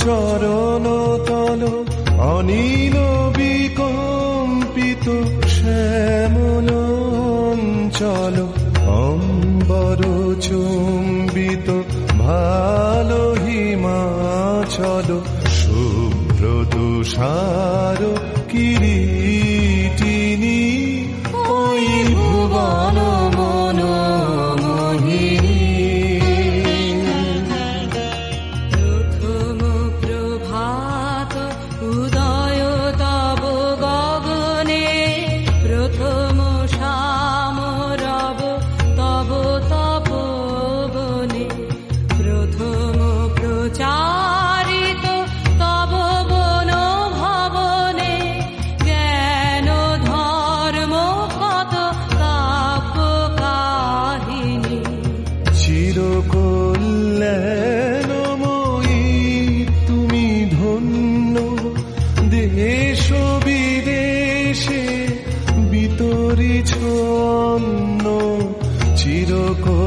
চরণ তল অনিল বিকম্পিত শ্যামল অঞ্চল অম্বর চুম্বিত ভালো হিমাচল শুভ্র তুষার কিরীটিনী ওই ভুবন মনোমোহিনী। প্রথম প্রভাত উদয় তব গগনে, প্রথম সামরব তব তপবনে, প্রথম প্রচারিত তব বন ভবনে, জ্ঞান ধর্ম কত কাব্য কাহিনী। চিরকল্যাণময়ী তুমি ধন্য, দেশ বিদেশে বিতরিছ অন্ন। চিরকল্যাণময়ী